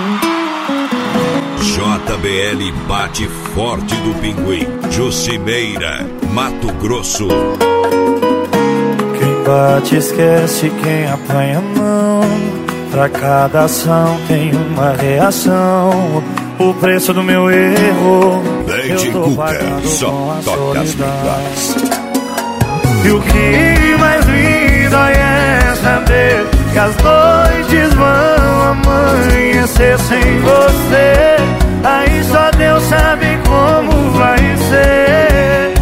JBL bate forte do Pinguim. Jucimeira, Mato Grosso. Quem bate esquece, quem apanha não. Pra cada ação tem uma reação. O preço do meu erro Leite Cuca, só toca as melhores. E o que mais lindo é saber que as noites vão amanhecer sem você. Aí só Deus sabe como vai ser.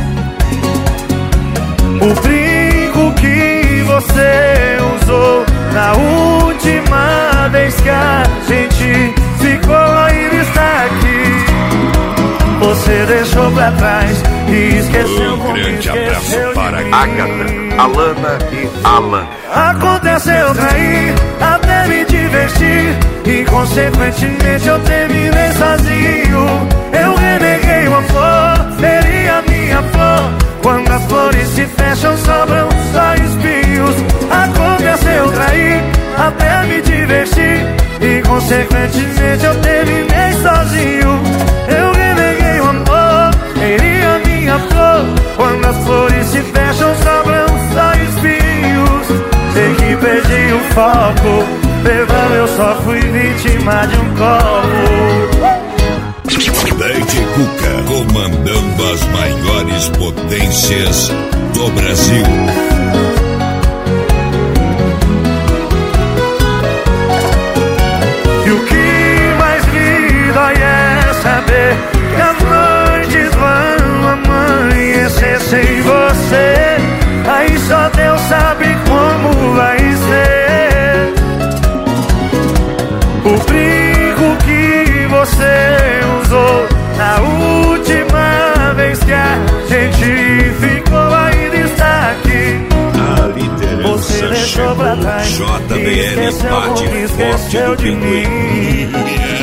O brinco que você usou na última vez que a gente ficou ainda está aqui. Você deixou pra trás e esqueceu como grande abraço para Agatha, Alana e Alan. Aconteceu trair, até me divertir, e consequentemente eu terminei sozinho. Eu reneguei uma flor, feri a minha flor. Quando as flores se fecham sobram só espinhos. Aconteceu trair, até me divertir, e consequentemente eu terminei sozinho. Eu reneguei o amor, feri a minha flor. Quando as flores se fecham sobram só espinhos. Sei que perdi o foco, perdão, eu só fui vítima de um copo. Leite Cuca, comandando as maiores potências do Brasil. E o que mais me dói é saber que as noites vão amanhecer sem você. Aí só Deus sabe como vai ser. O brinco que você usou na última vez que a gente ficou ainda está aqui. A liderança chegou. JBL bate forte do Pinguim.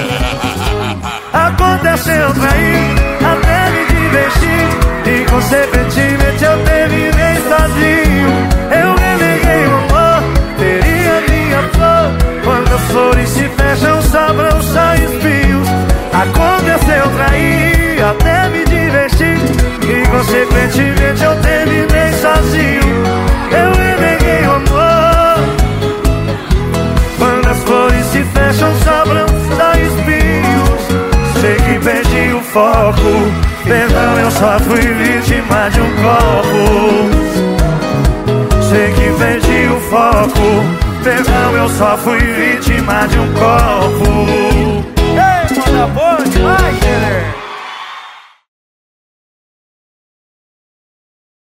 Aconteceu trair, até me divertir, e consequentemente eu terminei sozinho. Eu reneguei o amor, feri a minha flor. Quando as flores se fecham sobram só espinhos. Aconteceu trair, até me divertir, e consequentemente eu terminei sozinho. Eu reneguei o amor. Quando as flores se fecham sobram só espinhos. Sei que perdi o foco, perdão, eu só fui vítima de um copo. Sei que perdi o foco, perdão, eu só fui vítima de um copo. Ei, manda boa demais!